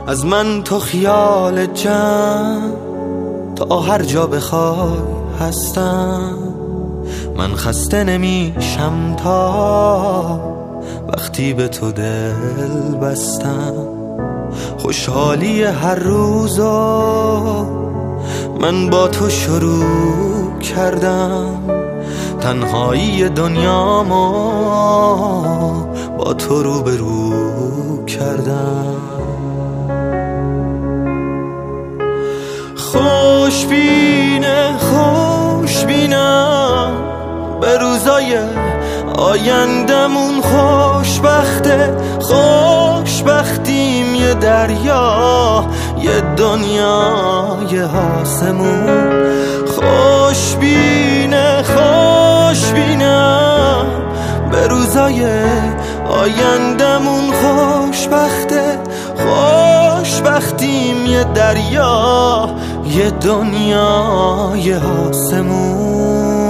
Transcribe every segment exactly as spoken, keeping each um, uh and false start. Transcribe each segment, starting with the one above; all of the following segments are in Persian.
از من تو خیال جمع تا هر جا بخوای هستم. من خسته نمیشم تا وقتی به تو دل بستم. خوشحالی هر روزو من با تو شروع کردم. تنهایی دنیامو با تو روبرو کردم. خوشبینه خوشبینم به روزای آیندمون. خوشبخته خوشبختیم یه دریا یه دنیا یه آسمون. خوشبینه خوشبینم به روزای آیندمون. خوشبخته خوشبختیم یه دریا یه دنیا یه آسمون.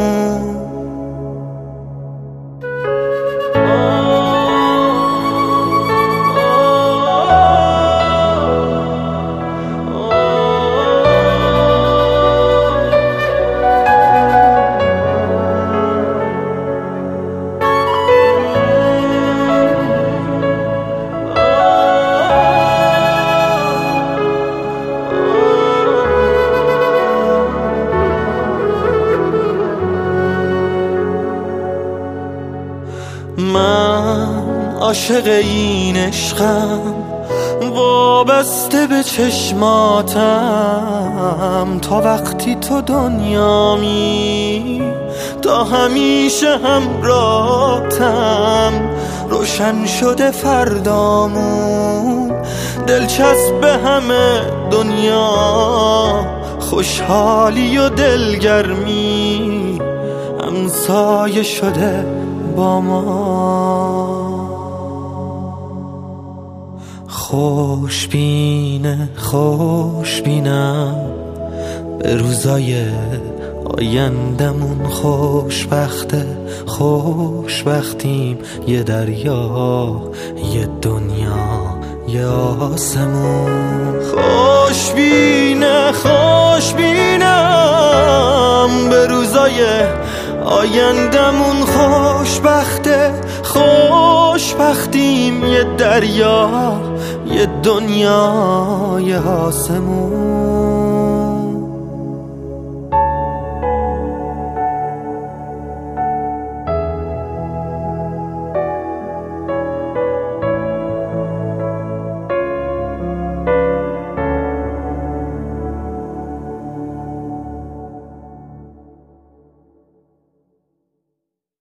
من عاشق این عشقم وابسته به چشماتم. تا وقتی تو دنیامی تا همیشه همراهتم. روشن شده فردامون دلچسب همه دنیا. خوشحالی و دلگرمی همسایه شده با ما. خوشبینه خوشبینم به روزای آیندمون. خوشبخته خوشبختیم یه دریا یه دنیا یه آسمون. خوشبینه خوشبینم به روزای آیندمون. خوشبخته خوشبختیم یه دریا یه دنیا یه آسمون.